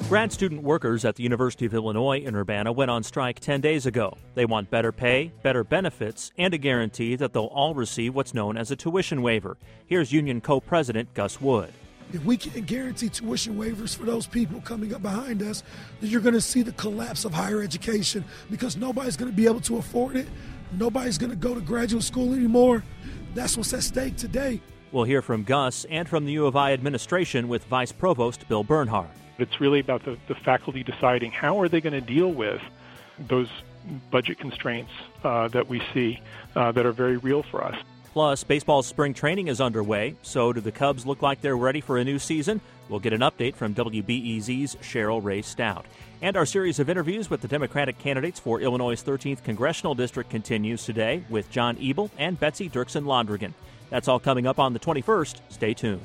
Grad student workers at the University of Illinois in Urbana went on strike 10 days ago. They want better pay, better benefits, and a guarantee that they'll all receive what's known as a tuition waiver. Here's union co-president Gus Wood. If we can't guarantee tuition waivers for those people coming up behind us, then you're going to see the collapse of higher education because nobody's going to be able to afford it. Nobody's going to go to graduate school anymore. That's what's at stake today. We'll hear from Gus and from the U of I administration with Vice Provost Bill Bernhardt. It's really about the faculty deciding how are they going to deal with those budget constraints that we see that are very real for us. Plus, baseball spring training is underway, so do the Cubs look like they're ready for a new season? We'll get an update from WBEZ's Cheryl Ray Stout. And our series of interviews with the Democratic candidates for Illinois' 13th Congressional District continues today with John Ebel and Betsy Dirksen-Londrigan. That's all coming up on the 21st. Stay tuned.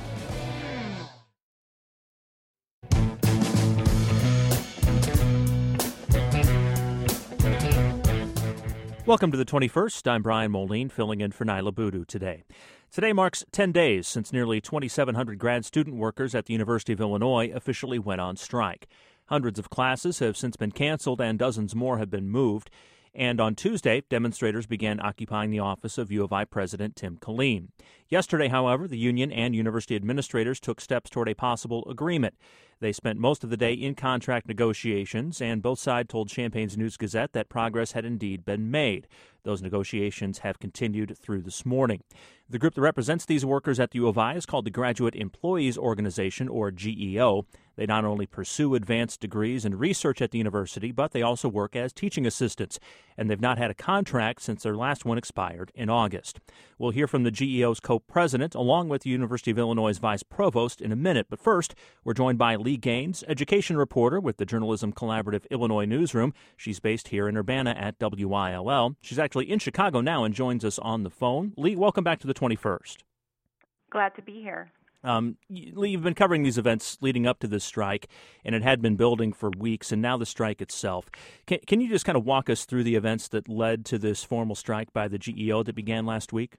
Welcome to the 21st. I'm Brian Moline, filling in for Nyla Boodoo today. Today marks 10 days since nearly 2,700 grad student workers at the University of Illinois officially went on strike. Hundreds of classes have since been canceled and dozens more have been moved. And on Tuesday, demonstrators began occupying the office of U of I President Tim Killeen. Yesterday, however, the union and university administrators took steps toward a possible agreement. They spent most of the day in contract negotiations, and both sides told Champaign's News-Gazette that progress had indeed been made. Those negotiations have continued through this morning. The group that represents these workers at the U of I is called the Graduate Employees Organization, or GEO. They not only pursue advanced degrees and research at the university, but they also work as teaching assistants, and they've not had a contract since their last one expired in August. We'll hear from the GEO's co-president, along with the University of Illinois' vice provost in a minute, but first, we're joined by Lee Gaines, education reporter with the Journalism Collaborative Illinois Newsroom. She's based here in Urbana at WILL. She's actually in Chicago now and joins us on the phone. Lee, welcome back to the 21st. Glad to be here. Lee, you've been covering these events leading up to this strike, and it had been building for weeks, and now the strike itself. Can you just kind of walk us through the events that led to this formal strike by the GEO that began last week?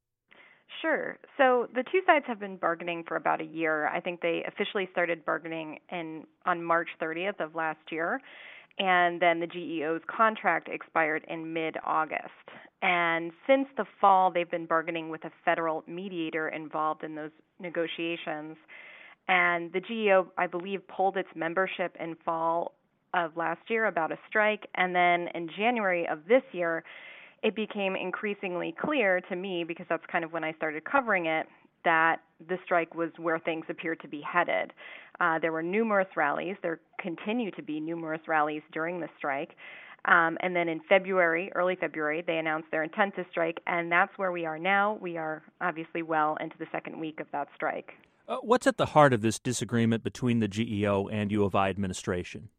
Sure. So the two sides have been bargaining for about a year. I think they officially started bargaining on March 30th of last year, and then the GEO's contract expired in mid-August. And since the fall, they've been bargaining with a federal mediator involved in those negotiations. And the GEO, I believe, pulled its membership in fall of last year about a strike. And then in January of this year, it became increasingly clear to me, because that's kind of when I started covering it, that the strike was where things appeared to be headed. There were numerous rallies. There continue to be numerous rallies during the strike. And then in February, early February, they announced their intent to strike, and that's where we are now. We are obviously well into the second week of that strike. What's at the heart of this disagreement between the GEO and U of I administration?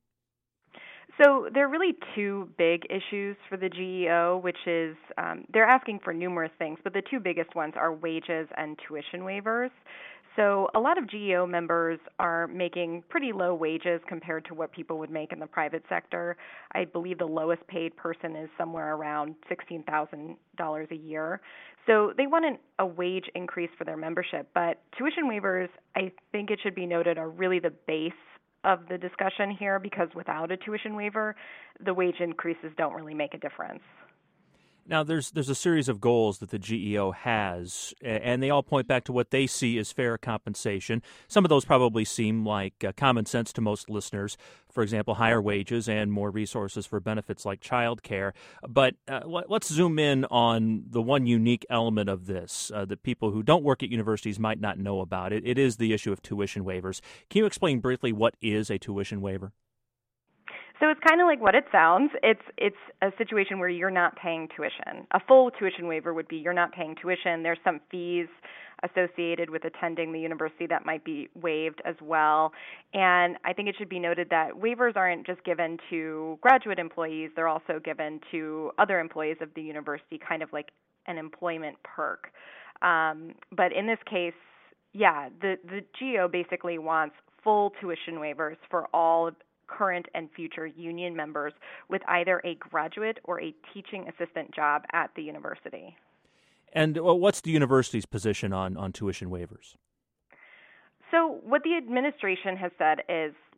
So there are really two big issues for the GEO, which is they're asking for numerous things, but the two biggest ones are wages and tuition waivers. So a lot of GEO members are making pretty low wages compared to what people would make in the private sector. I believe the lowest paid person is somewhere around $16,000 a year. So they want a wage increase for their membership. But tuition waivers, I think it should be noted, are really the base of the discussion here, because without a tuition waiver, the wage increases don't really make a difference. Now, there's a series of goals that the GEO has, and they all point back to what they see as fair compensation. Some of those probably seem like common sense to most listeners. For example, higher wages and more resources for benefits like child care. But let's zoom in on the one unique element of this that people who don't work at universities might not know about. It is the issue of tuition waivers. Can you explain briefly what is a tuition waiver? So it's kind of like what it sounds. It's a situation where you're not paying tuition. A full tuition waiver would be you're not paying tuition. There's some fees associated with attending the university that might be waived as well. And I think it should be noted that waivers aren't just given to graduate employees. They're also given to other employees of the university, kind of like an employment perk. But in this case, the GEO basically wants full tuition waivers for all current and future union members with either a graduate or a teaching assistant job at the university. And what's the university's position on tuition waivers? So what the administration has said is,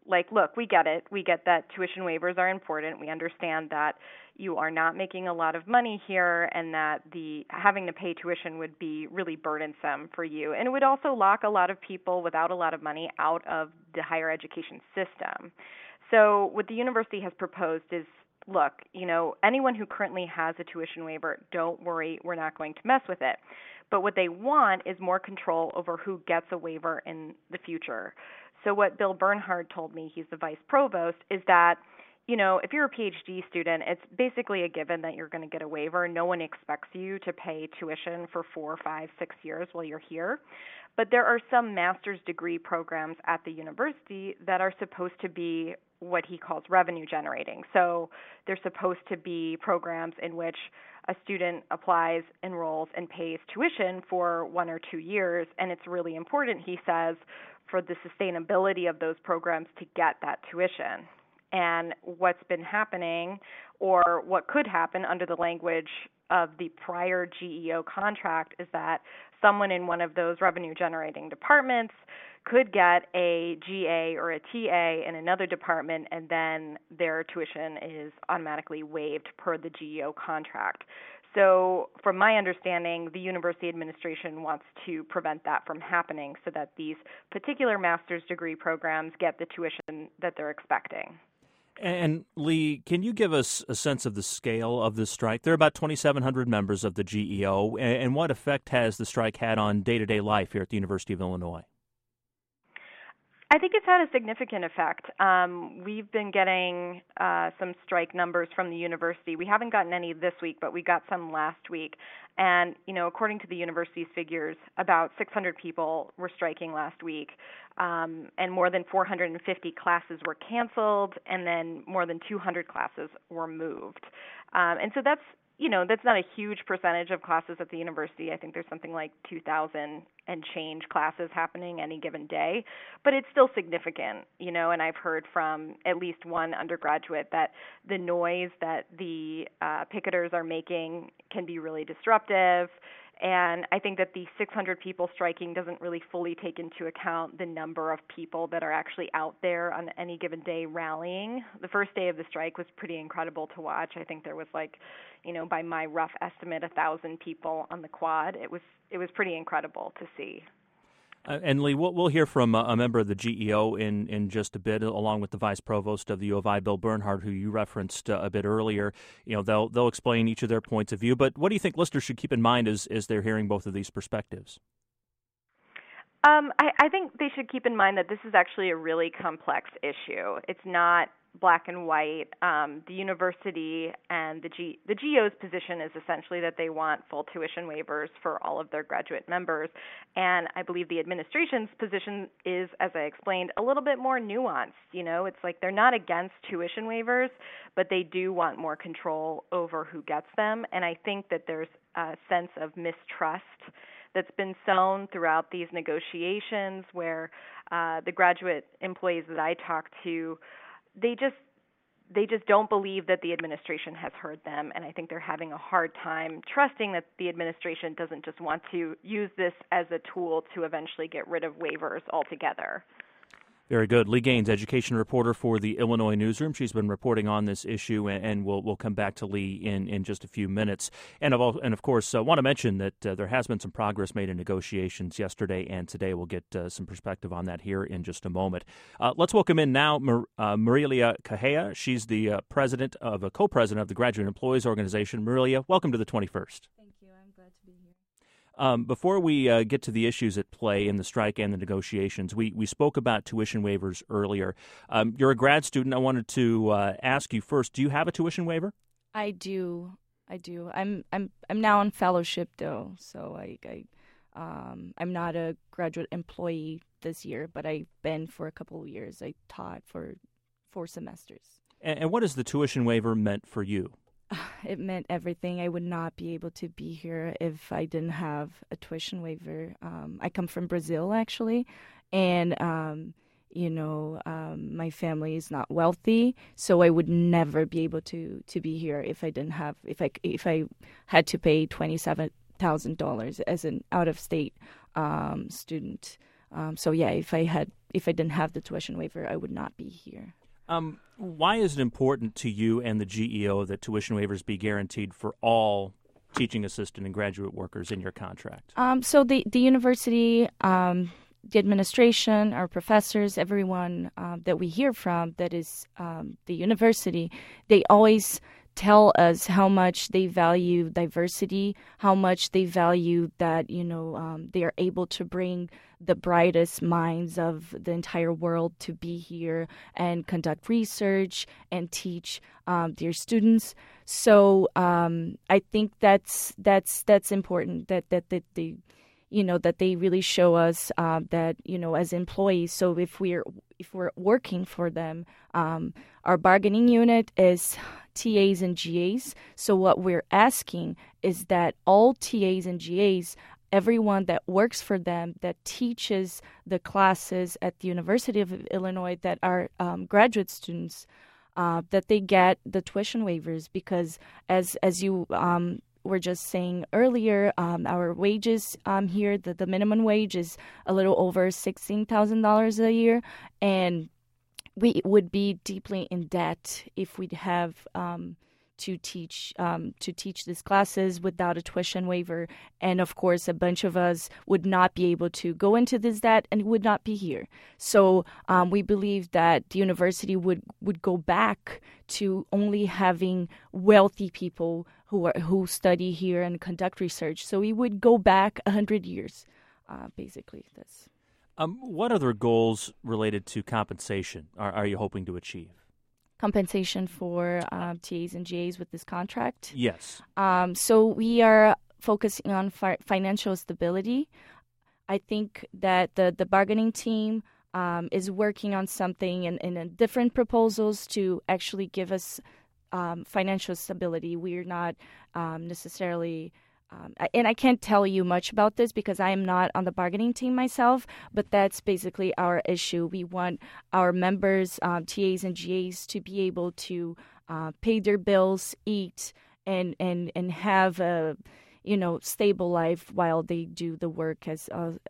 like, look, we get it. We get that tuition waivers are important. We understand that you are not making a lot of money here and that the having to pay tuition would be really burdensome for you. And it would also lock a lot of people without a lot of money out of the higher education system. So what the university has proposed is, look, anyone who currently has a tuition waiver, don't worry, we're not going to mess with it. But what they want is more control over who gets a waiver in the future. So what Bill Bernhard told me, he's the vice provost, is that, if you're a PhD student, it's basically a given that you're going to get a waiver. No one expects you to pay tuition for 4, 5, 6 years while you're here. But there are some master's degree programs at the university that are supposed to be what he calls revenue generating. So they're supposed to be programs in which a student applies, enrolls, and pays tuition for 1 or 2 years. And it's really important, he says, for the sustainability of those programs to get that tuition. And what's been happening, or what could happen under the language of the prior GEO contract, is that someone in one of those revenue-generating departments could get a GA or a TA in another department, and then their tuition is automatically waived per the GEO contract. So from my understanding, the university administration wants to prevent that from happening so that these particular master's degree programs get the tuition that they're expecting. And Lee, can you give us a sense of the scale of this strike? There are about 2,700 members of the GEO, and what effect has the strike had on day-to-day life here at the University of Illinois? I think it's had a significant effect. We've been getting some strike numbers from the university. We haven't gotten any this week, but we got some last week. And, according to the university's figures, about 600 people were striking last week, and more than 450 classes were canceled, and then more than 200 classes were moved. And so that's not a huge percentage of classes at the university. I think there's something like 2,000 and change classes happening any given day, but it's still significant, and I've heard from at least one undergraduate that the noise that the picketers are making can be really disruptive. And I think that the 600 people striking doesn't really fully take into account the number of people that are actually out there on any given day rallying. The first day of the strike was pretty incredible to watch. I think there was by my rough estimate, 1,000 people on the quad. It was pretty incredible to see. And Lee, we'll hear from a member of the GEO in just a bit, along with the vice provost of the U of I, Bill Bernhard, who you referenced a bit earlier. They'll explain each of their points of view. But what do you think listeners should keep in mind as they're hearing both of these perspectives? I think they should keep in mind that this is actually a really complex issue. It's not black and white. The university and the GEO's position is essentially that they want full tuition waivers for all of their graduate members. And I believe the administration's position is, as I explained, a little bit more nuanced. It's like they're not against tuition waivers, but they do want more control over who gets them. And I think that there's a sense of mistrust that's been sown throughout these negotiations where the graduate employees that I talked to, they just don't believe that the administration has heard them, and I think they're having a hard time trusting that the administration doesn't just want to use this as a tool to eventually get rid of waivers altogether. Very good. Lee Gaines, education reporter for the Illinois Newsroom. She's been reporting on this issue, and we'll come back to Lee in just a few minutes. And of course, want to mention that there has been some progress made in negotiations yesterday and today. We'll get some perspective on that here in just a moment. Let's welcome in now Marilia Cajea. She's the co-president of the Graduate Employees Organization. Marilia, welcome to the 21st. Thank you. I'm glad to be here. Before we get to the issues at play in the strike and the negotiations, we spoke about tuition waivers earlier. You're a grad student. I wanted to ask you first, do you have a tuition waiver? I do. I'm now on fellowship though, so I'm not a graduate employee this year, but I've been for a couple of years. I taught for 4 semesters. And what has the tuition waiver meant for you? It meant everything. I would not be able to be here if I didn't have a tuition waiver. I come from Brazil, actually, and my family is not wealthy, so I would never be able to be here if I had to pay $27,000 as an out-of-state student. So yeah, if I didn't have the tuition waiver, I would not be here. Why is it important to you and the GEO that tuition waivers be guaranteed for all teaching assistant and graduate workers in your contract? So the university, the administration, our professors, everyone that we hear from that is the university, they always tell us how much they value diversity, how much they value that, they are able to bring the brightest minds of the entire world to be here and conduct research and teach their students. So I think that's important that they that they really show us that as employees. So if we're working for them, our bargaining unit is TAs and GAs. So what we're asking is that all TAs and GAs, everyone that works for them, that teaches the classes at the University of Illinois that are graduate students, that they get the tuition waivers, because as you were just saying earlier, our wages here, the minimum wage is a little over $16,000 a year, and we would be deeply in debt if we'd have to teach these classes without a tuition waiver. And of course, a bunch of us would not be able to go into this debt and would not be here. So we believe that the university would go back to only having wealthy people who study here and conduct research. So we would go back 100 years, basically. That's. What other goals related to compensation are you hoping to achieve? Compensation for TAs and GAs with this contract? Yes. So we are focusing on financial stability. I think that the bargaining team is working on something in different proposals to actually give us financial stability. We're not necessarily... and I can't tell you much about this because I am not on the bargaining team myself, but that's basically our issue. We want our members, TAs and GAs, to be able to pay their bills, eat, and have a stable life while they do the work as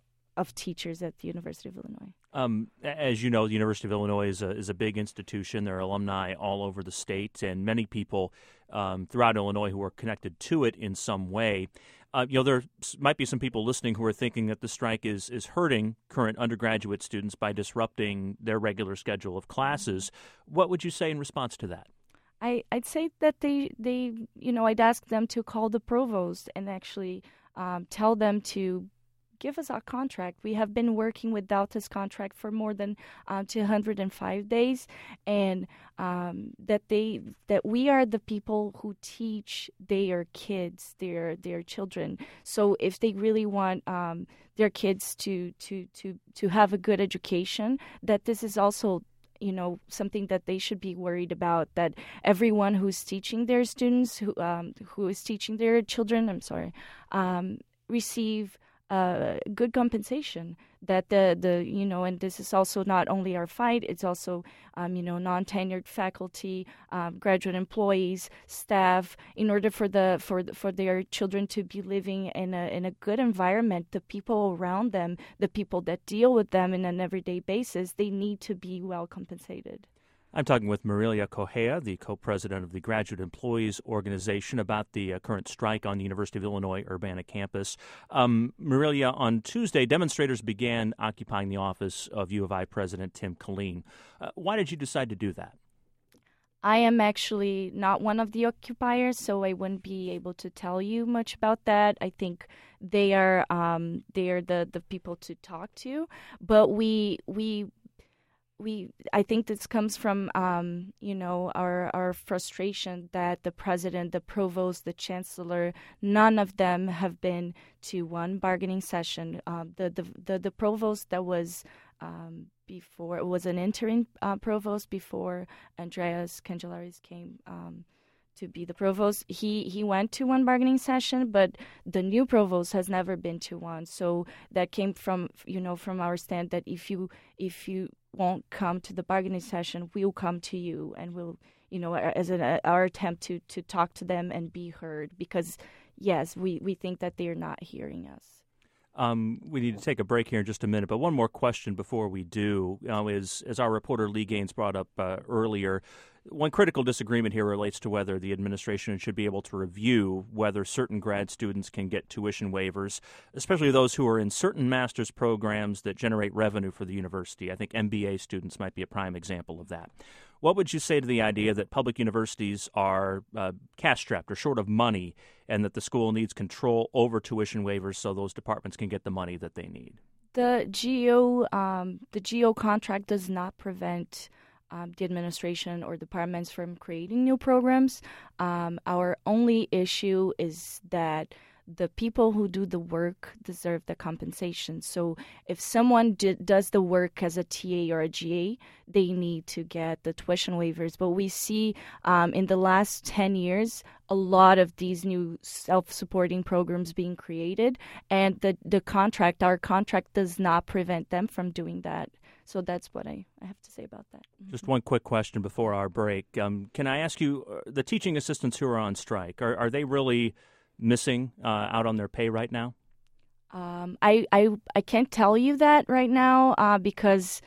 of teachers at the University of Illinois. As you know, the University of Illinois is a big institution. There are alumni all over the state, and many people throughout Illinois who are connected to it in some way. There might be some people listening who are thinking that the strike is hurting current undergraduate students by disrupting their regular schedule of classes. What would you say in response to that? I'd say that they I'd ask them to call the provost and actually tell them to give us our contract. We have been working without this contract for more than 205 days, and that we are the people who teach their kids, their children. So if they really want their kids to have a good education, that this is also something that they should be worried about, that everyone who's teaching their students, who is teaching their children, receive good compensation, that and this is also not only our fight, it's also non-tenured faculty, graduate employees, staff, in order for their children to be living in a good environment. The people around them, the people that deal with them in an everyday basis, they need to be well compensated. I'm talking with Marilia Correa, the co-president of the Graduate Employees Organization, about the current strike on the University of Illinois Urbana campus. Marilia, on Tuesday, demonstrators began occupying the office of U of I President Tim Killeen. Why did you decide to do that? I am actually not one of the occupiers, so I wouldn't be able to tell you much about that. I think they are the people to talk to, but I think this comes from, our frustration that the president, the provost, the chancellor, none of them have been to one bargaining session. The provost that was before, it was an interim provost before Andreas Cangelaris came to be the provost. He went to one bargaining session, but the new provost has never been to one. So that came from our stand that if you won't come to the bargaining session, we'll come to you and we'll, our attempt to talk to them and be heard, because yes, we think that they're not hearing us. We need to take a break here in just a minute, but one more question before we do is, as our reporter Lee Gaines brought up earlier, one critical disagreement here relates to whether the administration should be able to review whether certain grad students can get tuition waivers, especially those who are in certain master's programs that generate revenue for the university. I think MBA students might be a prime example of that. What would you say to the idea that public universities are cash-strapped or short of money, and that the school needs control over tuition waivers so those departments can get the money that they need? The GO contract does not prevent the administration or departments from creating new programs. Our only issue is that the people who do the work deserve the compensation. So if someone does the work as a TA or a GA, they need to get the tuition waivers. But we see in the last 10 years, a lot of these new self-supporting programs being created, and our contract does not prevent them from doing that. So that's what I have to say about that. Just one quick question before our break. Can I ask you, the teaching assistants who are on strike, are they really missing out on their pay right now? I can't tell you that right now because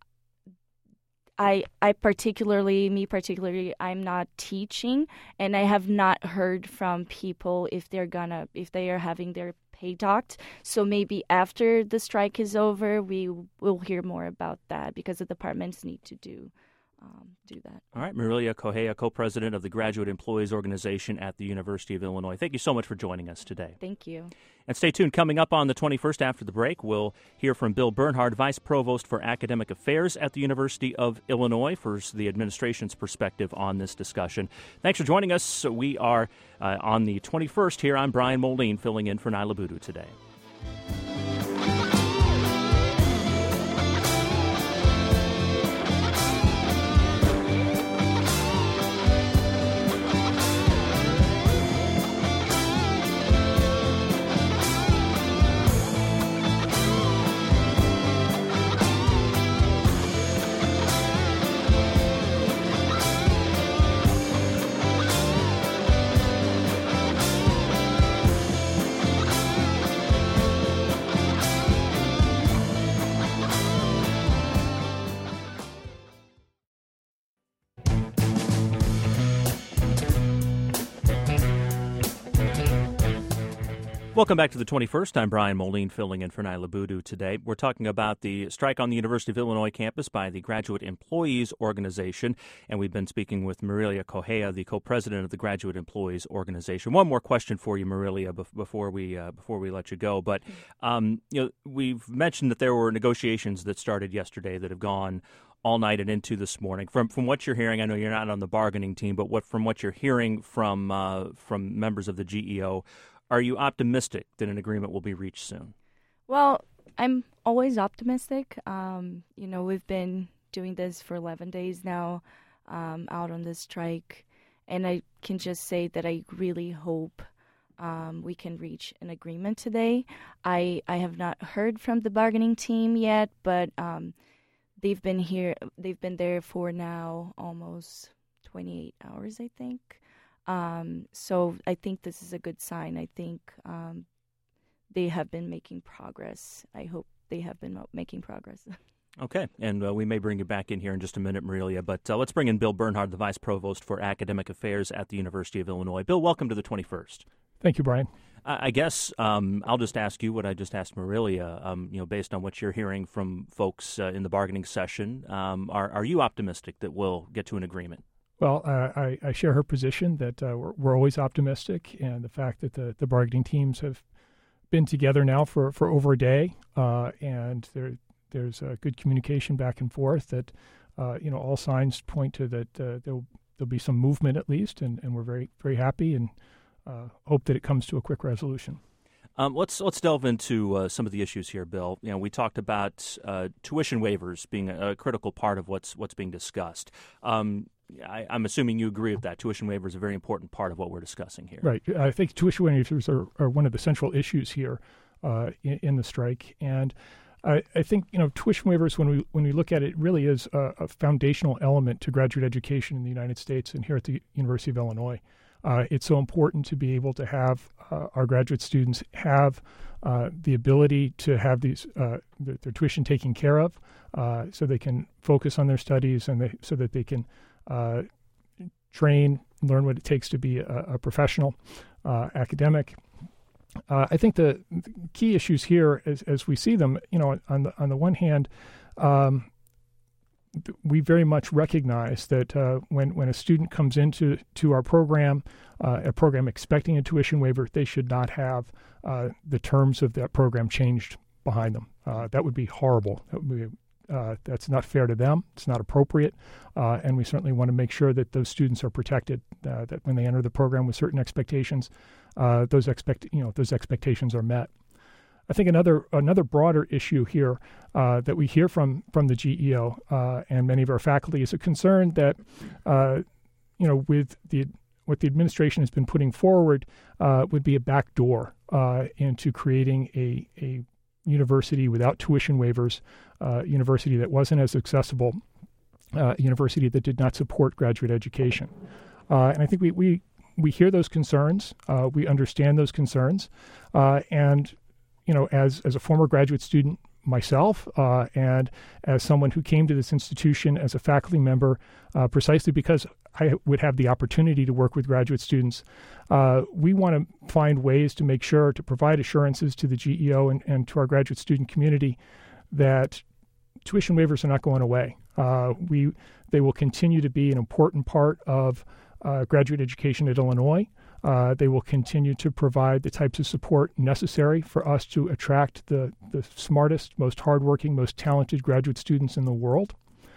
I particularly, I'm not teaching, and I have not heard from people if they are having their pay docked. So maybe after the strike is over, we will hear more about that because the departments need to do that. All right, Marilia Correa, co-president of the Graduate Employees Organization at the University of Illinois. Thank you so much for joining us today. Thank you. And stay tuned. Coming up on the 21st after the break, we'll hear from Bill Bernhard, Vice Provost for Academic Affairs at the University of Illinois, for the administration's perspective on this discussion. Thanks for joining us. We are on the 21st here. I'm Brian Moline, filling in for Nyla Boodoo today. Welcome back to the 21st. I'm Brian Moline, filling in for Nyla Boodoo today. We're talking about the strike on the University of Illinois campus by the Graduate Employees Organization, and we've been speaking with Marilia Correa, the co-president of the Graduate Employees Organization. One more question for you, Marilia, before we let you go. But we've mentioned that there were negotiations that started yesterday that have gone all night and into this morning. From what you're hearing, I know you're not on the bargaining team, but from what you're hearing from members of the GEO, are you optimistic that an agreement will be reached soon? Well, I'm always optimistic. We've been doing this for 11 days now, out on this strike, and I can just say that I really hope we can reach an agreement today. I have not heard from the bargaining team yet, but they've been there for now almost 28 hours, I think. So I think this is a good sign. I think they have been making progress. I hope they have been making progress. Okay, and we may bring you back in here in just a minute, Marilia, but let's bring in Bill Bernhard, the Vice Provost for Academic Affairs at the University of Illinois. Bill, welcome to the 21st. Thank you, Brian. I guess I'll just ask you what I just asked Marilia. Based on what you're hearing from folks in the bargaining session, are you optimistic that we'll get to an agreement? Well, I share her position that we're always optimistic, and the fact that the bargaining teams have been together now for over a day, and there's good communication back and forth. That all signs point to that there'll be some movement at least, and we're very, very happy and hope that it comes to a quick resolution. Let's delve into some of the issues here, Bill. We talked about tuition waivers being a critical part of what's being discussed. I'm assuming you agree with that. Tuition waivers are a very important part of what we're discussing here. Right. I think tuition waivers are one of the central issues here in the strike. And I think, tuition waivers, when we look at it, really is a foundational element to graduate education in the United States and here at the University of Illinois. It's so important to be able to have our graduate students have the ability to have these their tuition taken care of, so they can focus on their studies and so that they can train, learn what it takes to be a professional academic. I think the key issues here, as we see them, on the one hand, we very much recognize that when a student comes into our program, a program expecting a tuition waiver, they should not have the terms of that program changed behind them. That would be horrible. That's not fair to them. It's not appropriate, and we certainly want to make sure that those students are protected. That when they enter the program with certain expectations, those expectations are met. I think another broader issue here that we hear from the GEO and many of our faculty is a concern that with what the administration has been putting forward would be a backdoor into creating a university without tuition waivers, university that wasn't as accessible, university that did not support graduate education. And I think we hear those concerns, we understand those concerns, and as a former graduate student myself, and as someone who came to this institution as a faculty member precisely because I would have the opportunity to work with graduate students, we want to find ways to make sure to provide assurances to the GEO and to our graduate student community that tuition waivers are not going away. They will continue to be an important part of graduate education at Illinois. They will continue to provide the types of support necessary for us to attract the smartest, most hardworking, most talented graduate students in the world.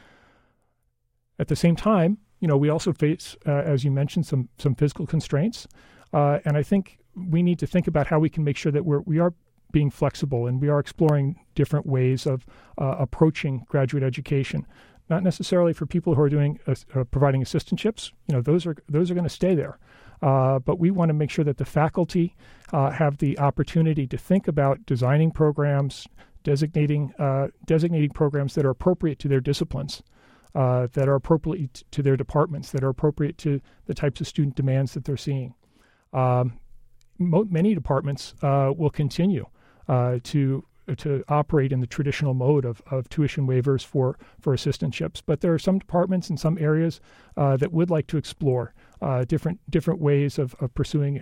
At the same time, we also face, as you mentioned, some physical constraints. And I think we need to think about how we can make sure that we are being flexible and we are exploring different ways of approaching graduate education. Not necessarily for people who are doing providing assistantships. Those are going to stay there. But we want to make sure that the faculty have the opportunity to think about designing programs, designating programs that are appropriate to their disciplines, that are appropriate to their departments, that are appropriate to the types of student demands that they're seeing. Many departments will continue to operate in the traditional mode of tuition waivers for assistantships. But there are some departments in some areas that would like to explore different ways of pursuing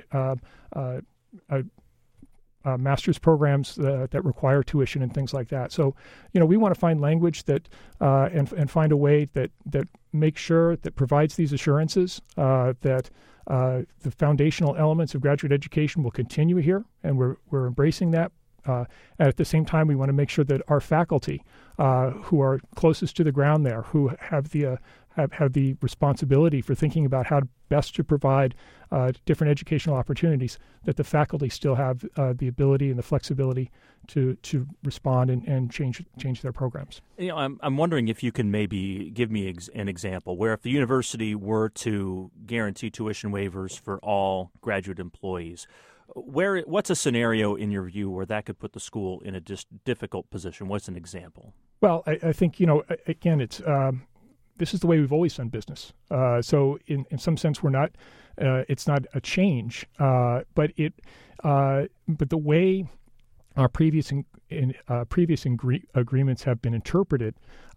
master's programs that require tuition and things like that. So, we want to find language that and find a way that makes sure that provides these assurances that the foundational elements of graduate education will continue here, and we're embracing that. And at the same time, we want to make sure that our faculty, who are closest to the ground there, who have the responsibility for thinking about how best to provide different educational opportunities, that the faculty still have the ability and the flexibility to respond and change their programs. I'm wondering if you can maybe give me an example where if the university were to guarantee tuition waivers for all graduate employees, what's a scenario in your view where that could put the school in a difficult position? What's an example? Well, I think, again, it's this is the way we've always done business. So in some sense, it's not a change, but the way our previous agreements have been interpreted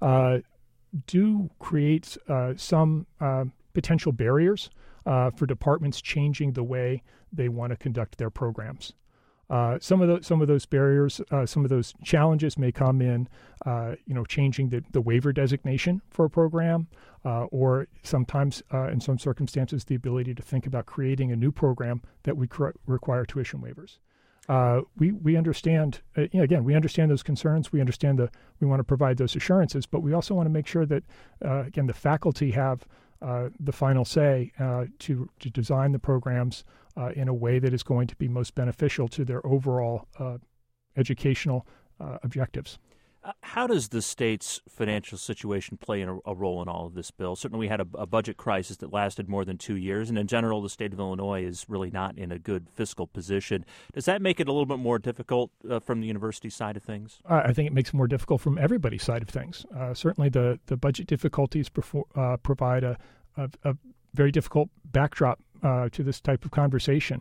do create some potential barriers for departments changing the way they want to conduct their programs. Some of those barriers, some of those challenges may come in, changing the waiver designation for a program, or sometimes, in some circumstances, the ability to think about creating a new program that would require tuition waivers. We understand, again, we understand those concerns. We understand we want to provide those assurances, but we also want to make sure that, again, the faculty have the final say to design the programs in a way that is going to be most beneficial to their overall educational objectives. How does the state's financial situation play a role in all of this, Bill? Certainly we had a budget crisis that lasted more than 2 years, and in general, the state of Illinois is really not in a good fiscal position. Does that make it a little bit more difficult from the university side of things? I think it makes it more difficult from everybody's side of things. Certainly the budget difficulties provide a very difficult backdrop to this type of conversation.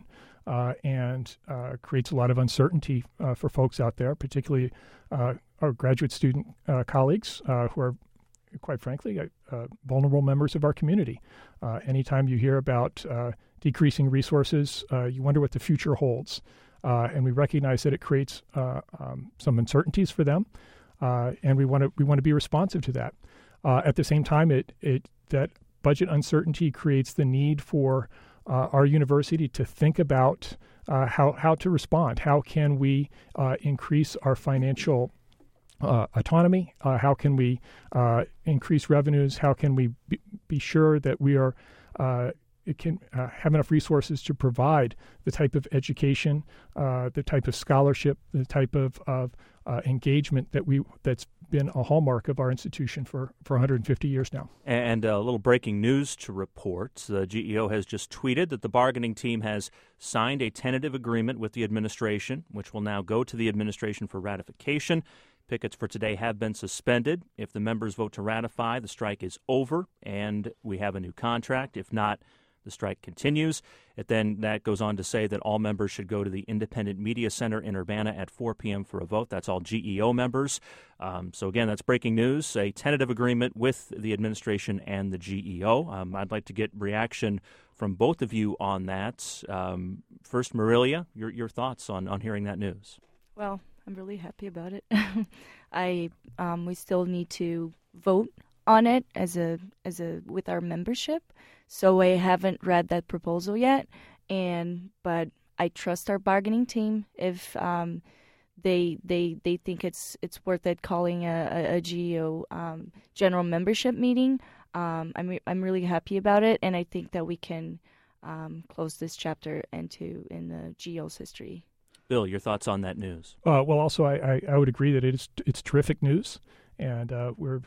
and creates a lot of uncertainty for folks out there, particularly our graduate student colleagues who are, quite frankly, vulnerable members of our community. Anytime you hear about decreasing resources, you wonder what the future holds. And we recognize that it creates some uncertainties for them, and we want to be responsive to that. At the same time, that budget uncertainty creates the need for our university to think about how to respond. How can we increase our financial autonomy? How can we increase revenues? How can we be sure that we are can have enough resources to provide the type of education, the type of scholarship, the type of engagement that's been a hallmark of our institution for 150 years now. And a little breaking news to report. The GEO has just tweeted that the bargaining team has signed a tentative agreement with the administration, which will now go to the administration for ratification. Pickets for today have been suspended. If the members vote to ratify, the strike is over and we have a new contract. If not, the strike continues. That goes on to say that all members should go to the Independent Media Center in Urbana at 4 p.m. for a vote. That's all GEO members. So again, that's breaking news, a tentative agreement with the administration and the GEO. I'd like to get reaction from both of you on that. First, Marilia, your thoughts on hearing that news. Well, I'm really happy about it. We still need to vote on it as a with our membership. So I haven't read that proposal yet, but I trust our bargaining team. If they think it's worth it calling a GEO general membership meeting, I'm really happy about it, and I think that we can close this chapter in the GEO's history. Bill, your thoughts on that news? Well, also I would agree that it's terrific news, and we're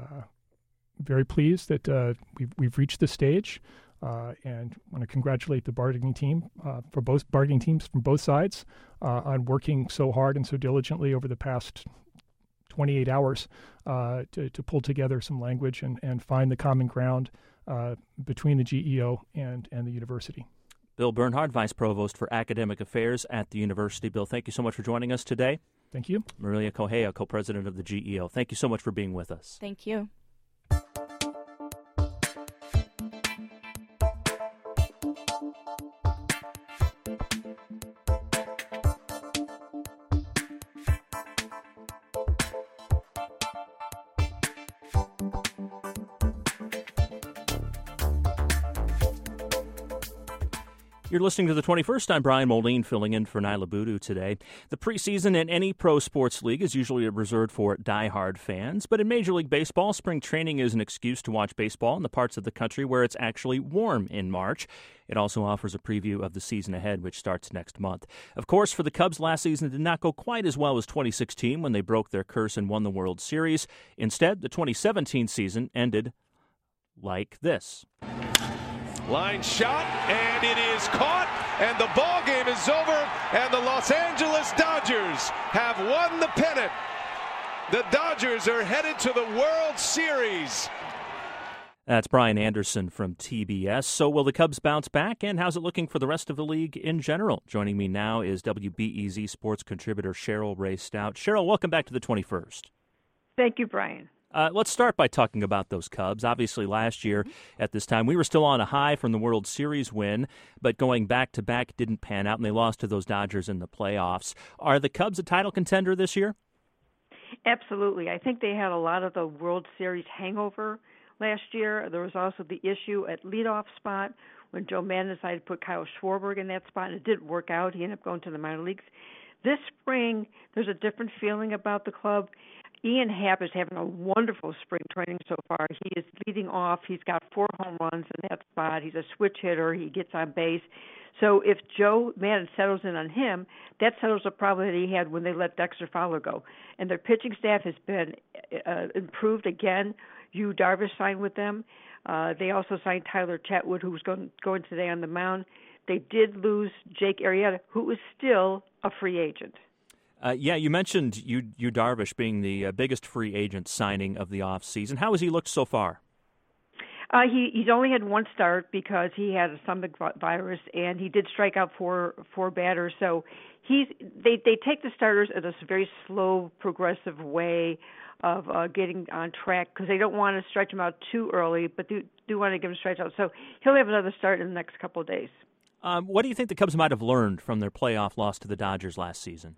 very pleased that we've reached this stage, and want to congratulate the bargaining team for both bargaining teams from both sides on working so hard and so diligently over the past 28 hours to pull together some language and find the common ground between the GEO and the university. Bill Bernhard, Vice Provost for Academic Affairs at the university. Bill, thank you so much for joining us today. Thank you. Marilia Correa, Co-President of the GEO. Thank you so much for being with us. Thank you. You're listening to the 21st. I'm Brian Moline, filling in for Nyla Boodoo today. The preseason in any pro sports league is usually reserved for diehard fans, but in Major League Baseball, spring training is an excuse to watch baseball in the parts of the country where it's actually warm in March. It also offers a preview of the season ahead, which starts next month. Of course, for the Cubs, last season did not go quite as well as 2016 when they broke their curse and won the World Series. Instead, the 2017 season ended like this. Line shot, and it is caught, and the ball game is over, and the Los Angeles Dodgers have won the pennant. The Dodgers are headed to the World Series. That's Brian Anderson from TBS. So will the Cubs bounce back, and how's it looking for the rest of the league in general? Joining me now is WBEZ sports contributor Cheryl Ray Stout. Cheryl, welcome back to the 21st. Thank you, Brian. Let's start by talking about those Cubs. Obviously, last year at this time, we were still on a high from the World Series win, but going back-to-back didn't pan out, and they lost to those Dodgers in the playoffs. Are the Cubs a title contender this year? Absolutely. I think they had a lot of the World Series hangover last year. There was also the issue at leadoff spot when Joe Maddon decided to put Kyle Schwarber in that spot, and it didn't work out. He ended up going to the minor leagues. This spring, there's a different feeling about the club. Ian Happ is having a wonderful spring training so far. He is leading off. He's got 4 home runs in that spot. He's a switch hitter. He gets on base. So if Joe Maddon settles in on him, that settles the problem that he had when they let Dexter Fowler go. And their pitching staff has been improved again. Yu Darvish signed with them. They also signed Tyler Chatwood, who was going today on the mound. They did lose Jake Arrieta, who is still a free agent. You mentioned Yu Darvish being the biggest free agent signing of the offseason. How has he looked so far? He's only had one start because he had a stomach virus, and he did strike out four batters. So they take the starters in a very slow, progressive way of getting on track because they don't want to stretch him out too early, but do want to give him a stretch out. So he'll have another start in the next couple of days. What do you think the Cubs might have learned from their playoff loss to the Dodgers last season?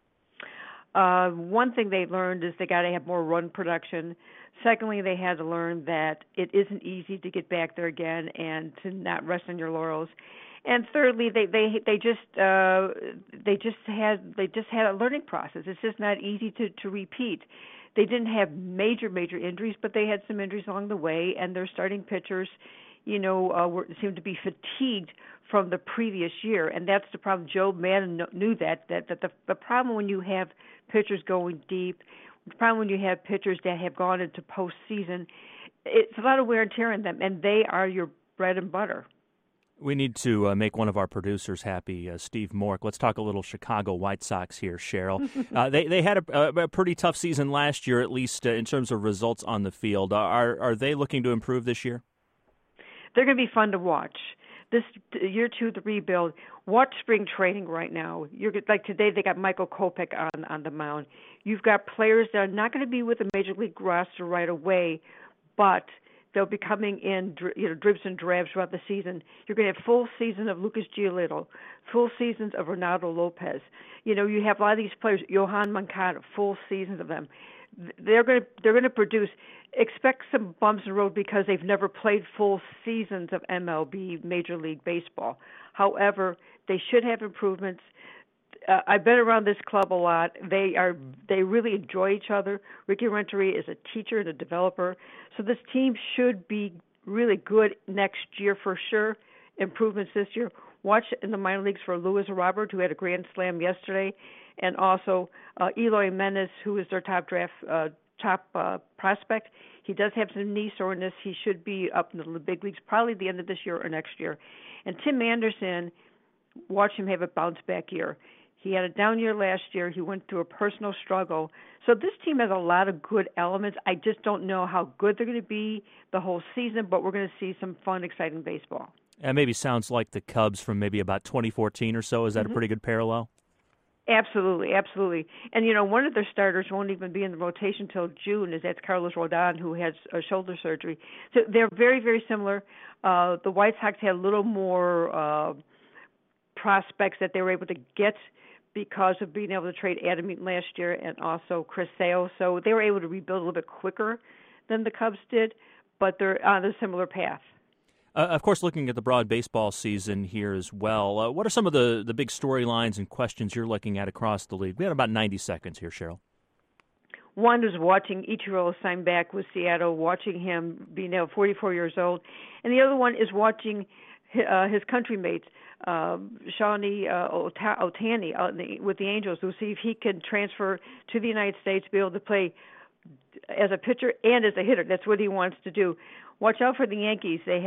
One thing they learned is they got to have more run production. Secondly, they had to learn that it isn't easy to get back there again and to not rest on your laurels. And thirdly, they just had a learning process. It's just not easy to repeat. They didn't have major injuries, but they had some injuries along the way, and their starting pitchers, seemed to be fatigued from the previous year, and that's the problem. Joe Maddon knew that the problem when you have pitchers going deep, the problem when you have pitchers that have gone into postseason, it's a lot of wear and tear on them, and they are your bread and butter. We need to make one of our producers happy, Steve Mork. Let's talk a little Chicago White Sox here, Cheryl. They had a pretty tough season last year, at least in terms of results on the field. Are they looking to improve this year? They're going to be fun to watch. This year two, the rebuild. Watch spring training right now. Like today, they got Michael Kopech on the mound. You've got players that are not going to be with the major league roster right away, but they'll be coming in, dribs and drabs throughout the season. You're going to have full season of Lucas Giolito, full seasons of Ronaldo Lopez. You have a lot of these players, Johan Moncada, full seasons of them. They're going to produce. Expect some bumps in the road because they've never played full seasons of MLB, Major League Baseball. However, they should have improvements. I've been around this club a lot. They really enjoy each other. Ricky Renteria is a teacher and a developer, so this team should be really good next year for sure. Improvements this year. Watch in the minor leagues for Luis Robert, who had a grand slam yesterday, and also Eloy Jimenez, who is their top prospect. He does have some knee soreness. He should be up in the big leagues probably the end of this year or next year. And Tim Anderson, watch him have a bounce-back year. He had a down year last year. He went through a personal struggle. So this team has a lot of good elements. I just don't know how good they're going to be the whole season, but we're going to see some fun, exciting baseball. And maybe sounds like the Cubs from maybe about 2014 or so. Is that a pretty good parallel? Absolutely. And, one of their starters won't even be in the rotation until June, that's Carlos Rodon, who has a shoulder surgery. So they're very, very similar. The White Sox had a little more prospects that they were able to get because of being able to trade Adam Eaton last year and also Chris Sale. So they were able to rebuild a little bit quicker than the Cubs did, but they're on a similar path. Of course, looking at the broad baseball season here as well, what are some of the big storylines and questions you're looking at across the league? We have about 90 seconds here, Cheryl. One is watching Ichiro sign back with Seattle, watching him be now 44 years old. And the other one is watching his country mates, Shawnee Ohtani with the Angels, to see if he can transfer to the United States, be able to play as a pitcher and as a hitter. That's what he wants to do. Watch out for the Yankees. They've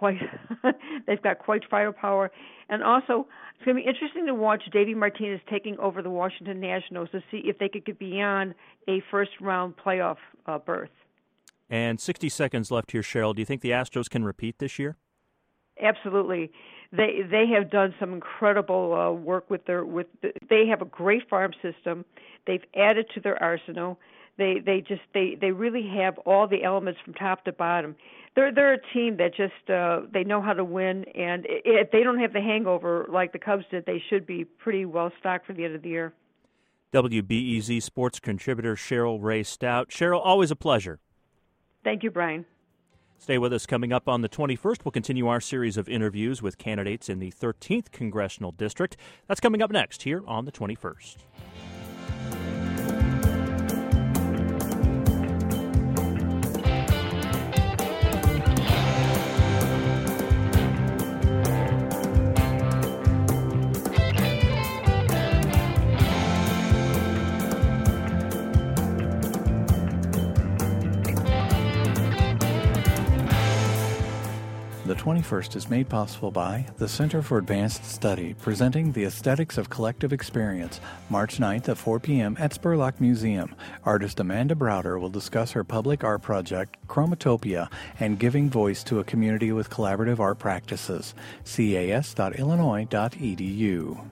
got quite firepower. And also, it's going to be interesting to watch Davey Martinez taking over the Washington Nationals to see if they could get beyond a first-round playoff berth. And 60 seconds left here, Cheryl. Do you think the Astros can repeat this year? Absolutely. They have done some incredible work they have a great farm system. They've added to their arsenal. They really have all the elements from top to bottom. They're a team that just they know how to win, and if they don't have the hangover like the Cubs did, they should be pretty well stocked for the end of the year. WBEZ sports contributor Cheryl Rae Stout. Cheryl, always a pleasure. Thank you, Brian. Stay with us. Coming up on the 21st, we'll continue our series of interviews with candidates in the 13th Congressional District. That's coming up next here on the 21st. The 21st is made possible by the Center for Advanced Study, presenting The Aesthetics of Collective Experience, March 9th at 4 p.m. at Spurlock Museum. Artist Amanda Browder will discuss her public art project, Chromatopia, and giving voice to a community with collaborative art practices. cas.illinois.edu.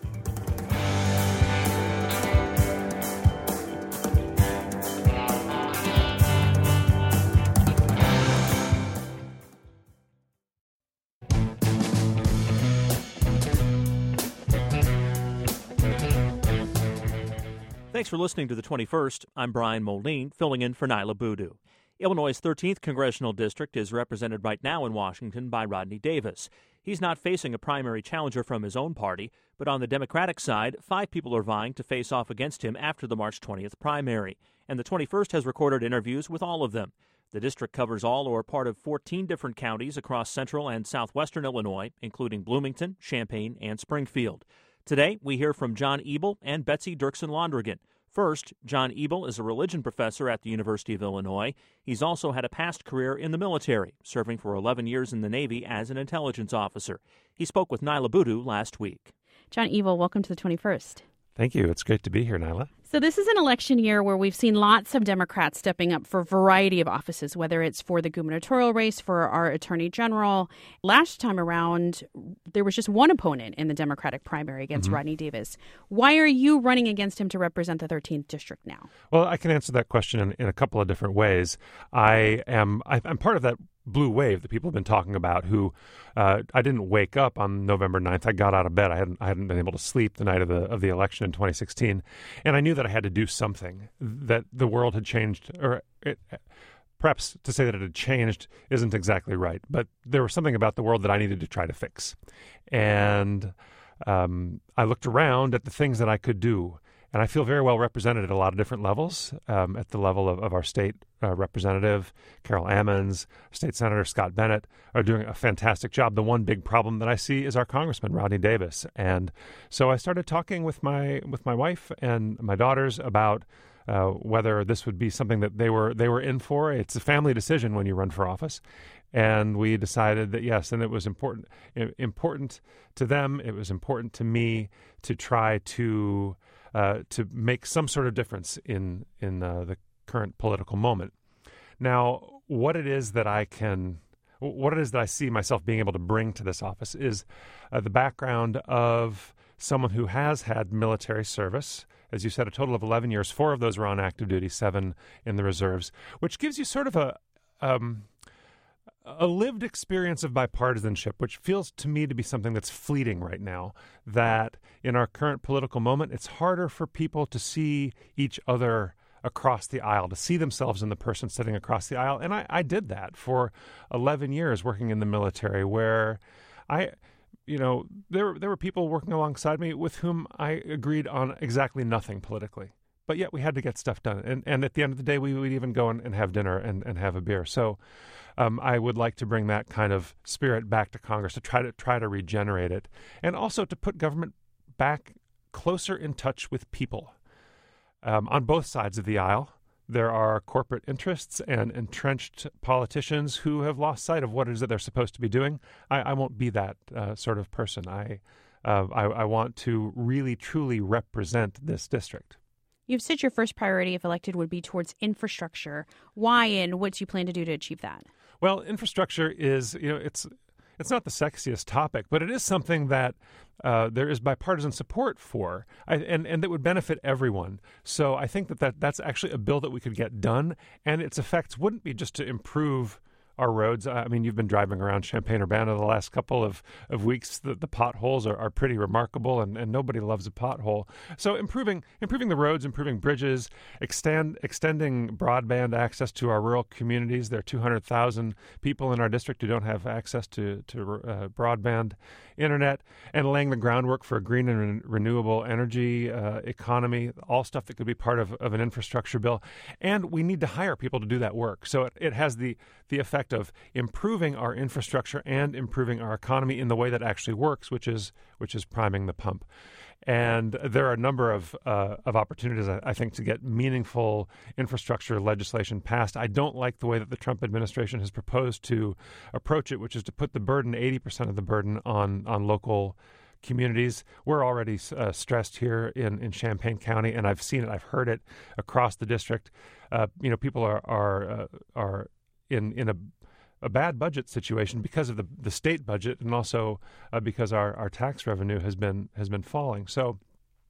Thanks for listening to the 21st. I'm Brian Moline, filling in for Nyla Boodoo. Illinois' 13th congressional district is represented right now in Washington by Rodney Davis. He's not facing a primary challenger from his own party, but on the Democratic side, 5 people are vying to face off against him after the March 20th primary, and the 21st has recorded interviews with all of them. The district covers all or part of 14 different counties across central and southwestern Illinois, including Bloomington, Champaign, and Springfield. Today, we hear from John Ebel and Betsy Dirksen-Londrigan. First, John Ebel is a religion professor at the University of Illinois. He's also had a past career in the military, serving for 11 years in the Navy as an intelligence officer. He spoke with Nyla Boodoo last week. John Ebel, welcome to the 21st. Thank you. It's great to be here, Nyla. So this is an election year where we've seen lots of Democrats stepping up for a variety of offices, whether it's for the gubernatorial race, for our attorney general. Last time around, there was just one opponent in the Democratic primary against Rodney Davis. Why are you running against him to represent the 13th district now? Well, I can answer that question in a couple of different ways. I'm part of that blue wave that people have been talking about, who I didn't wake up on November 9th. I got out of bed. I hadn't been able to sleep the night of the election in 2016, and I knew that I had to do something, that the world had changed, or perhaps to say that it had changed isn't exactly right, but there was something about the world that I needed to try to fix. And I looked around at the things that I could do, and I feel very well represented at a lot of different levels. At the level of our state representative, Carol Ammons, State Senator Scott Bennett are doing a fantastic job. The one big problem that I see is our Congressman, Rodney Davis. And so I started talking with my wife and my daughters about whether this would be something that they were in for. It's a family decision when you run for office. And we decided that yes, and it was important to them. It was important to me to try to make some sort of difference in the current political moment. Now, what it is that I see myself being able to bring to this office is the background of someone who has had military service. As you said, a total of 11 years. 4 of those were on active duty, 7 in the reserves, which gives you sort of a lived experience of bipartisanship, which feels to me to be something that's fleeting right now, that in our current political moment, it's harder for people to see each other across the aisle, to see themselves in the person sitting across the aisle. And I did that for 11 years working in the military, where there were people working alongside me with whom I agreed on exactly nothing politically. But yet we had to get stuff done. And at the end of the day, we would even go and have dinner and have a beer. So I would like to bring that kind of spirit back to Congress, to try to regenerate it, and also to put government back closer in touch with people. On both sides of the aisle, there are corporate interests and entrenched politicians who have lost sight of what it is that they're supposed to be doing. I won't be that sort of person. I want to really, truly represent this district. You've said your first priority, if elected, would be towards infrastructure. Why, and what do you plan to do to achieve that? Well, infrastructure is, it's not the sexiest topic, but it is something that there is bipartisan support for, and that would benefit everyone. So I think that's actually a bill that we could get done, and its effects wouldn't be just to improve our roads. I mean, you've been driving around Champaign-Urbana the last couple of weeks. The potholes are pretty remarkable, and nobody loves a pothole. So improving the roads, improving bridges, extending broadband access to our rural communities. There are 200,000 people in our district who don't have access to broadband internet, and laying the groundwork for a green and renewable energy economy, all stuff that could be part of an infrastructure bill. And we need to hire people to do that work. So it has the effect effect of improving our infrastructure and improving our economy in the way that actually works, which is priming the pump. And there are a number of opportunities, I think, to get meaningful infrastructure legislation passed. I don't like the way that the Trump administration has proposed to approach it, which is to put the burden, 80% of the burden, on local communities. We're already stressed here in Champaign County, and I've seen it, I've heard it across the district. People are in a bad budget situation because of the state budget, and also because our tax revenue has been falling. So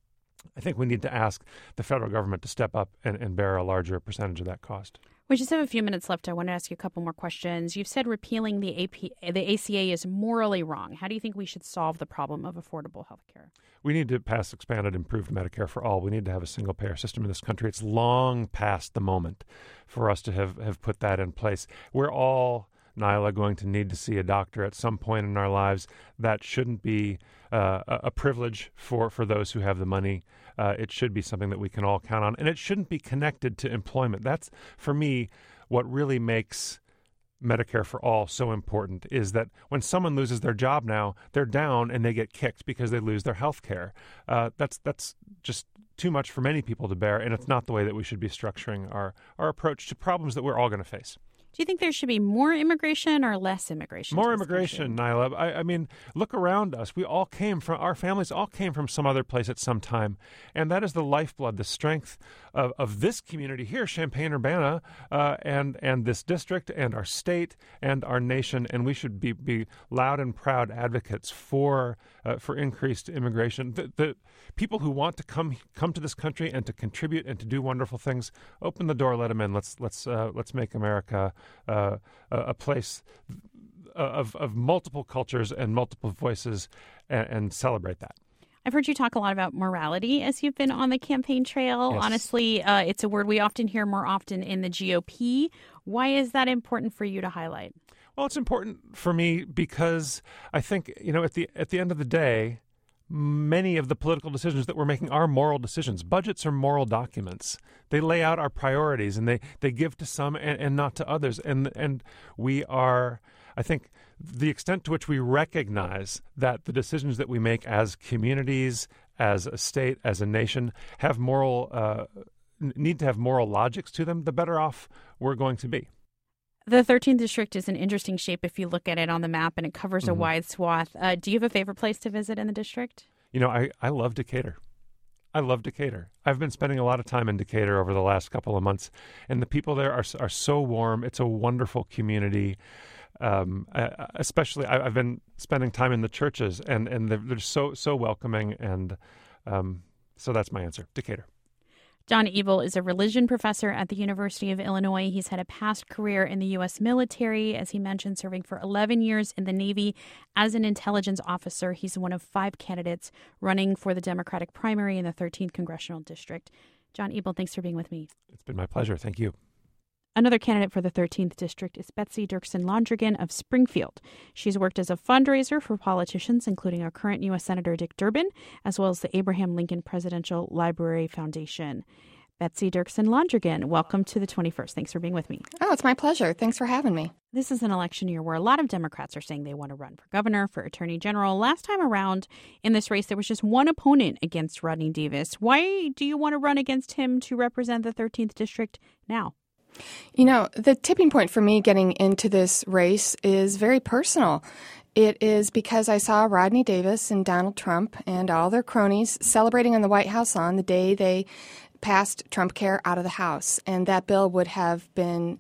I think we need to ask the federal government to step up and bear a larger percentage of that cost. We just have a few minutes left. I want to ask you a couple more questions. You've said repealing the ACA is morally wrong. How do you think we should solve the problem of affordable health care? We need to pass expanded, improved Medicare for all. We need to have a single-payer system in this country. It's long past the moment for us to have put that in place. We're all, Nyla, going to need to see a doctor at some point in our lives. That shouldn't be a privilege for those who have the money. It should be something that we can all count on, and it shouldn't be connected to employment. That's, for me, what really makes Medicare for all so important, is that when someone loses their job now, they're down and they get kicked because they lose their health care. That's just too much for many people to bear, and it's not the way that we should be structuring our approach to problems that we're all going to face. Do you think there should be more immigration or less immigration? More immigration, Nyla. I mean, look around us. Our families all came from some other place at some time. And that is the lifeblood, the strength of this community here, Champaign-Urbana, and this district and our state and our nation. And we should be loud and proud advocates for increased immigration. The people who want to come to this country and to contribute and to do wonderful things, open the door, let them in. Let's make America a place of multiple cultures and multiple voices, and celebrate that. I've heard you talk a lot about morality as you've been on the campaign trail. Yes. Honestly, it's a word we often hear more often in the GOP. Why is that important for you to highlight? Well, it's important for me because I think, at the end of the day, many of the political decisions that we're making are moral decisions. Budgets are moral documents. They lay out our priorities, and they give to some and not to others. And we are, I think, the extent to which we recognize that the decisions that we make as communities, as a state, as a nation, have need to have moral logics to them, the better off we're going to be. The 13th district is an interesting shape if you look at it on the map, and it covers a wide swath. Do you have a favorite place to visit in the district? I love Decatur. I love Decatur. I've been spending a lot of time in Decatur over the last couple of months, and the people there are so warm. It's a wonderful community. Especially, I've been spending time in the churches, and they're so welcoming, and so that's my answer, Decatur. John Ebel is a religion professor at the University of Illinois. He's had a past career in the U.S. military, as he mentioned, serving for 11 years in the Navy as an intelligence officer. He's one of 5 candidates running for the Democratic primary in the 13th Congressional District. John Ebel, thanks for being with me. It's been my pleasure. Thank you. Another candidate for the 13th District is Betsy Dirksen-Londrigan of Springfield. She's worked as a fundraiser for politicians, including our current U.S. Senator Dick Durbin, as well as the Abraham Lincoln Presidential Library Foundation. Betsy Dirksen-Londrigan, welcome to the 21st. Thanks for being with me. Oh, it's my pleasure. Thanks for having me. This is an election year where a lot of Democrats are saying they want to run for governor, for attorney general. Last time around in this race, there was just one opponent against Rodney Davis. Why do you want to run against him to represent the 13th District now? The tipping point for me getting into this race is very personal. It is because I saw Rodney Davis and Donald Trump and all their cronies celebrating on the White House lawn the day they passed Trump Care out of the House. And that bill would have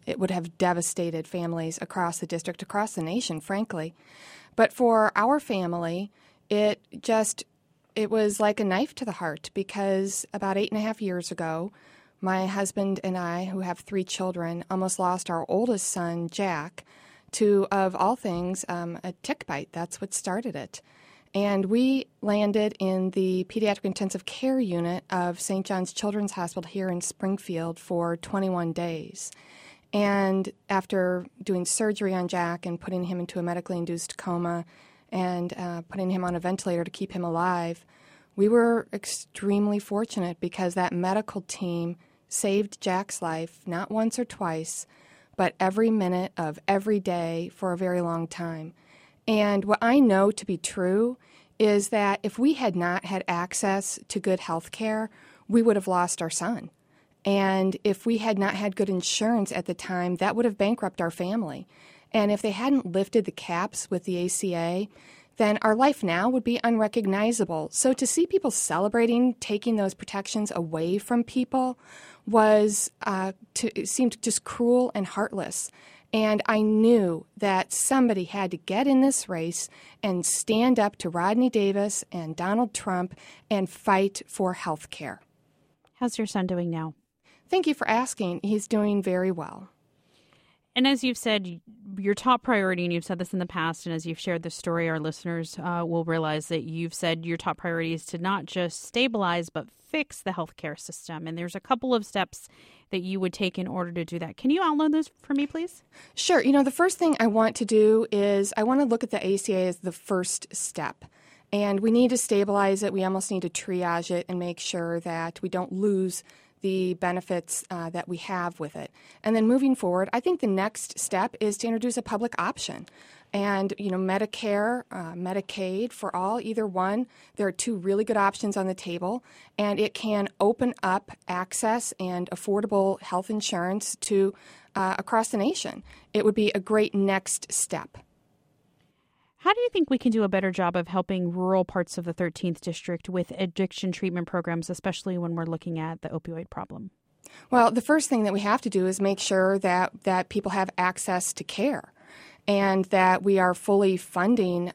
devastated families across the district, across the nation, frankly. But for our family, it was like a knife to the heart, because about 8.5 years ago, my husband and I, who have 3 children, almost lost our oldest son, Jack, to, of all things, a tick bite. That's what started it. And we landed in the pediatric intensive care unit of St. John's Children's Hospital here in Springfield for 21 days. And after doing surgery on Jack and putting him into a medically induced coma and putting him on a ventilator to keep him alive, we were extremely fortunate because that medical team saved Jack's life, not once or twice, but every minute of every day for a very long time. And what I know to be true is that if we had not had access to good health care, we would have lost our son. And if we had not had good insurance at the time, that would have bankrupted our family. And if they hadn't lifted the caps with the ACA, then our life now would be unrecognizable. So to see people celebrating taking those protections away from people it seemed just cruel and heartless. And I knew that somebody had to get in this race and stand up to Rodney Davis and Donald Trump and fight for health care. How's your son doing now? Thank you for asking. He's doing very well. And as you've said, your top priority, and you've said this in the past, and as you've shared this story, our listeners will realize that you've said your top priority is to not just stabilize, but fix the healthcare system. And there's a couple of steps that you would take in order to do that. Can you outline those for me, please? Sure. The first thing I want to do is I want to look at the ACA as the first step. And we need to stabilize it. We almost need to triage it and make sure that we don't lose the benefits that we have with it. And then moving forward, I think the next step is to introduce a public option. And, Medicare, Medicaid for all, either one, there are two really good options on the table, and it can open up access and affordable health insurance to across the nation. It would be a great next step. How do you think we can do a better job of helping rural parts of the 13th District with addiction treatment programs, especially when we're looking at the opioid problem? Well, the first thing that we have to do is make sure that people have access to care, and that we are fully funding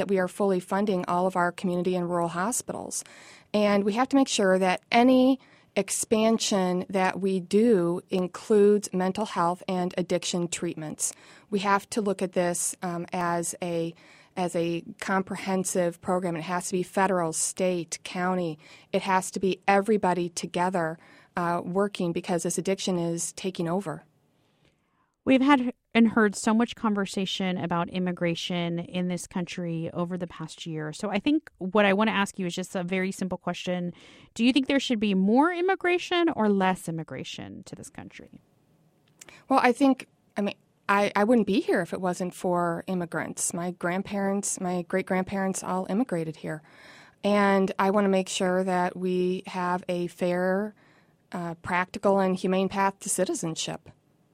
all of our community and rural hospitals. And we have to make sure that any expansion that we do includes mental health and addiction treatments. We have to look at this as a comprehensive program. It has to be federal, state, county. It has to be everybody together working, because this addiction is taking over. We've had and heard so much conversation about immigration in this country over the past year. So I think what I want to ask you is just a very simple question. Do you think there should be more immigration or less immigration to this country? Well, I wouldn't be here if it wasn't for immigrants. My grandparents, my great-grandparents all immigrated here. And I want to make sure that we have a fair, practical, and humane path to citizenship.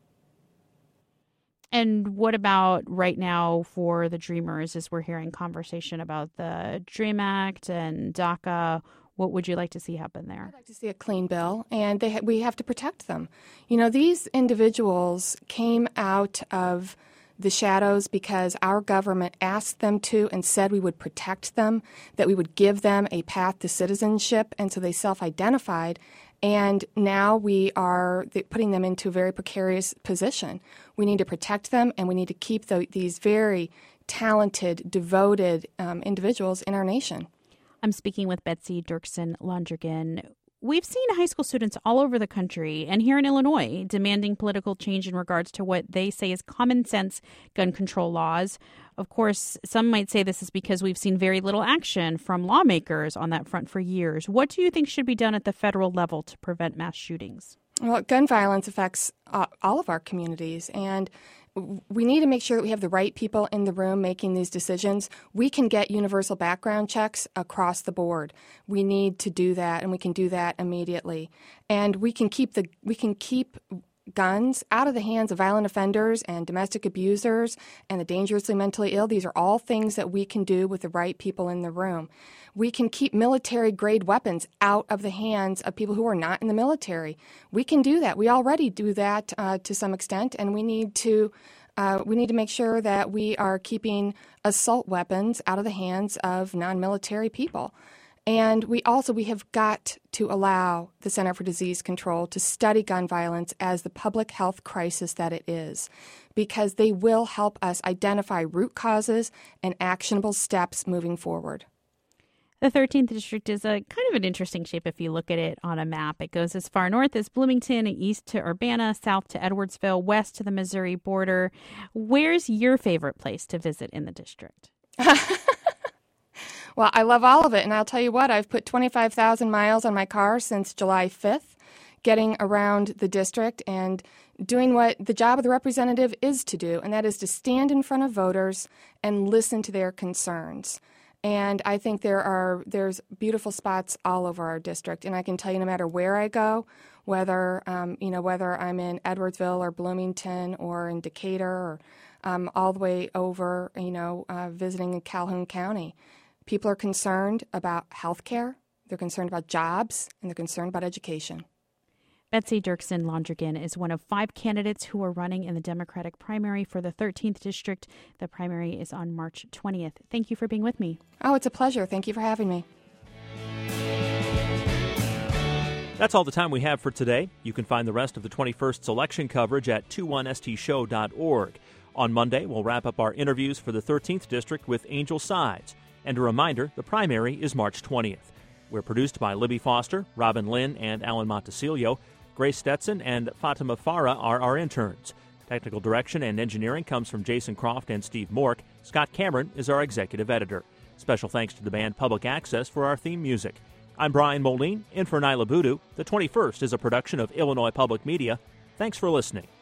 And what about right now for the Dreamers, as we're hearing conversation about the DREAM Act and DACA? What would you like to see happen there? I'd like to see a clean bill, and we have to protect them. These individuals came out of the shadows because our government asked them to and said we would protect them, that we would give them a path to citizenship, and so they self-identified. And now we are putting them into a very precarious position. We need to protect them, and we need to keep these very talented, devoted individuals in our nation. I'm speaking with Betsy Dirksen Londrigan. We've seen high school students all over the country and here in Illinois demanding political change in regards to what they say is common sense gun control laws. Of course, some might say this is because we've seen very little action from lawmakers on that front for years. What do you think should be done at the federal level to prevent mass shootings? Well, gun violence affects all of our communities, and we need to make sure that we have the right people in the room making these decisions. We can get universal background checks across the board. We need to do that, and we can do that immediately. And we can keep guns out of the hands of violent offenders and domestic abusers and the dangerously mentally ill. These are all things that we can do with the right people in the room. We can keep military-grade weapons out of the hands of people who are not in the military. We can do that. We already do that to some extent, and we need to make sure that we are keeping assault weapons out of the hands of non-military people. And we have got to allow the Center for Disease Control to study gun violence as the public health crisis that it is, because they will help us identify root causes and actionable steps moving forward. The 13th District is a kind of an interesting shape if you look at it on a map. It goes as far north as Bloomington, east to Urbana, south to Edwardsville, west to the Missouri border. Where's your favorite place to visit in the district? Well, I love all of it, and I'll tell you what, I've put 25,000 miles on my car since July 5th, getting around the district and doing what the job of the representative is to do, and that is to stand in front of voters and listen to their concerns. And I think there's beautiful spots all over our district, and I can tell you no matter where I go, whether whether I'm in Edwardsville or Bloomington or in Decatur or all the way over, visiting in Calhoun County, people are concerned about health care, they're concerned about jobs, and they're concerned about education. Betsy Dirksen Londrigan is one of 5 candidates who are running in the Democratic primary for the 13th District. The primary is on March 20th. Thank you for being with me. Oh, it's a pleasure. Thank you for having me. That's all the time we have for today. You can find the rest of the 21st election coverage at 21stshow.org. On Monday, we'll wrap up our interviews for the 13th District with Angel Sides. And a reminder, the primary is March 20th. We're produced by Libby Foster, Robin Lynn, and Alan Montesilio. Grace Stetson and Fatima Farah are our interns. Technical direction and engineering comes from Jason Croft and Steve Mork. Scott Cameron is our executive editor. Special thanks to the band Public Access for our theme music. I'm Brian Moline, in for Nyla Boodoo. The 21st is a production of Illinois Public Media. Thanks for listening.